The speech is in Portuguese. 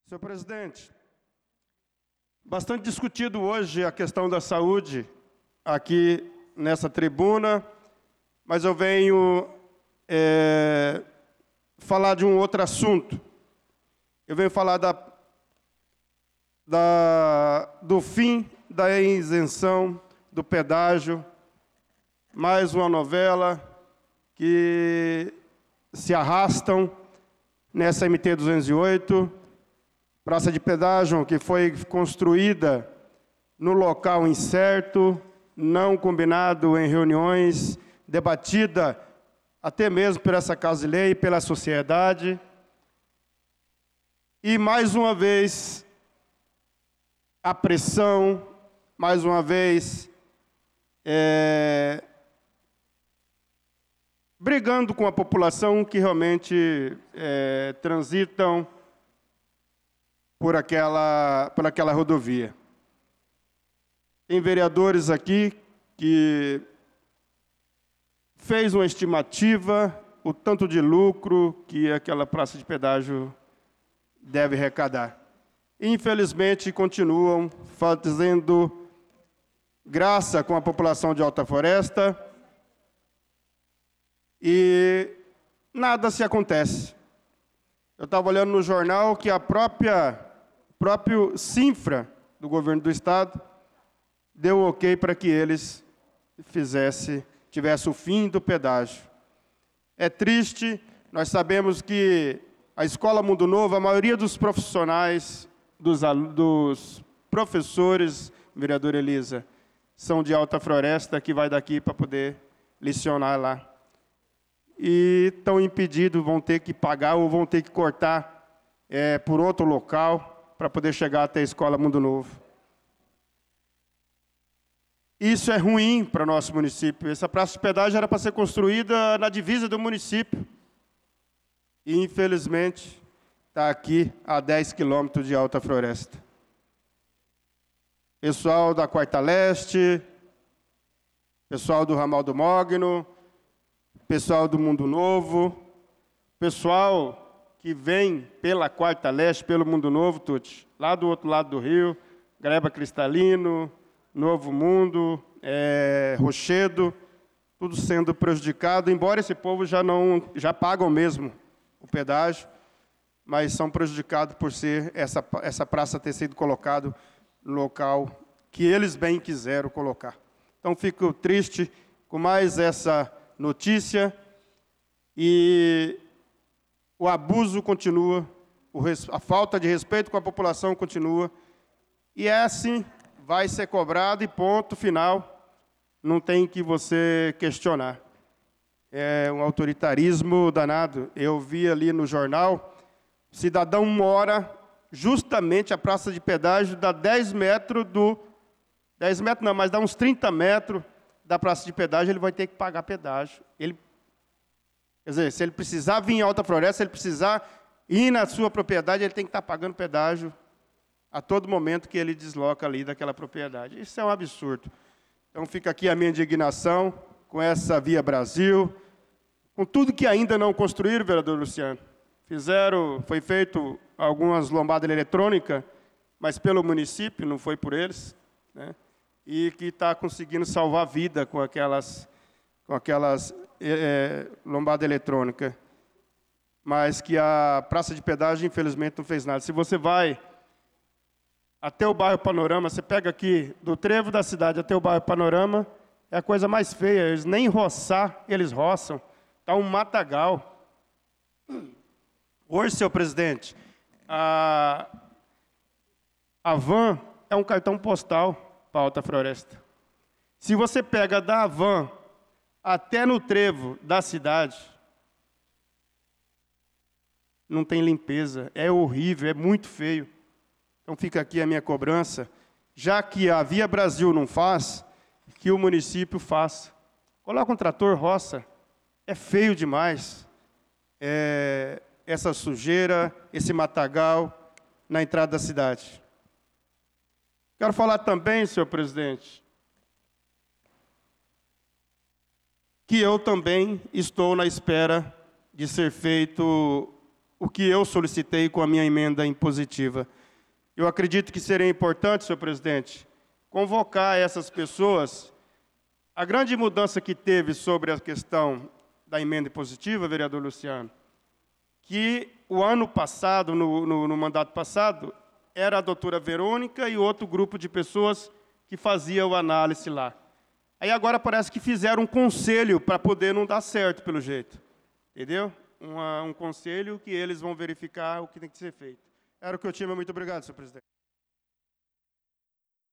Senhor presidente, bastante discutido hoje a questão da saúde aqui nessa tribuna, mas eu venho falar de um outro assunto. Eu venho falar do fim da isenção do pedágio, mais uma novela que se arrastam nessa MT-208, praça de pedágio que foi construída no local incerto, não combinado em reuniões, debatida até mesmo por essa Casa de Lei e pela sociedade. E, mais uma vez, a pressão, mais uma vez, brigando com a população que realmente transitam por aquela rodovia. Tem vereadores aqui que fez uma estimativa, o tanto de lucro que aquela praça de pedágio deve arrecadar. Infelizmente, continuam fazendo graça com a população de Alta Floresta e nada se acontece. Eu estava olhando no jornal que o próprio Sinfra, do governo do Estado, deu ok para que eles tivesse o fim do pedágio. É triste, nós sabemos que a Escola Mundo Novo, a maioria dos profissionais, dos professores, vereadora Elisa, são de Alta Floresta, que vai daqui para poder lecionar lá. E estão impedidos, vão ter que pagar ou vão ter que cortar por outro local para poder chegar até a Escola Mundo Novo. Isso é ruim para o nosso município. Essa praça de pedágio era para ser construída na divisa do município. E, infelizmente, está aqui a 10 quilômetros de Alta Floresta. Pessoal da Quarta Leste, pessoal do Ramal do Mogno, pessoal do Mundo Novo, pessoal que vem pela Quarta Leste, pelo Mundo Novo, Tuti, lá do outro lado do rio, Greba Cristalino, Novo Mundo, Rochedo, tudo sendo prejudicado, embora esse povo já pagam mesmo o pedágio, mas são prejudicados por ser essa praça ter sido colocada no local que eles bem quiseram colocar. Então, fico triste com mais essa notícia e o abuso continua, a falta de respeito com a população continua, e assim vai ser cobrado e ponto final, não tem que você questionar. É um autoritarismo danado. Eu vi ali no jornal, o cidadão mora justamente a praça de pedágio dá 10 metros 10 metros não, mas dá uns 30 metros da praça de pedágio, ele vai ter que pagar pedágio. Quer dizer, se ele precisar vir em Alta Floresta, se ele precisar ir na sua propriedade, ele tem que estar pagando pedágio a todo momento que ele desloca ali daquela propriedade. Isso é um absurdo. Então, fica aqui a minha indignação com essa Via Brasil, com tudo que ainda não construíram, vereador Luciano. Foi feito algumas lombadas eletrônicas, mas pelo município, não foi por eles, né? E que está conseguindo salvar a vida com aquelas lombadas eletrônicas. Mas que a praça de pedágio, infelizmente, não fez nada. Se você vai até o bairro Panorama, você pega aqui, do trevo da cidade até o bairro Panorama, é a coisa mais feia. Eles nem roçar, eles roçam. Está um matagal. Hoje, senhor presidente, a van é um cartão postal para Alta Floresta. Se você pega da van até no trevo da cidade, não tem limpeza, é horrível, é muito feio. Então fica aqui a minha cobrança, já que a Via Brasil não faz, que o município faça. Coloca um trator, roça, é feio demais. Essa sujeira, esse matagal na entrada da cidade. Quero falar também, senhor presidente, que eu também estou na espera de ser feito o que eu solicitei com a minha emenda impositiva. Eu acredito que seria importante, senhor presidente, convocar essas pessoas. A grande mudança que teve sobre a questão da emenda impositiva, vereador Luciano, que o ano passado, no mandato passado, era a doutora Verônica e outro grupo de pessoas que fazia o análise lá. Aí agora parece que fizeram um conselho para poder não dar certo, pelo jeito. Entendeu? Um conselho que eles vão verificar o que tem que ser feito. Era o que eu tinha. Muito obrigado, senhor presidente.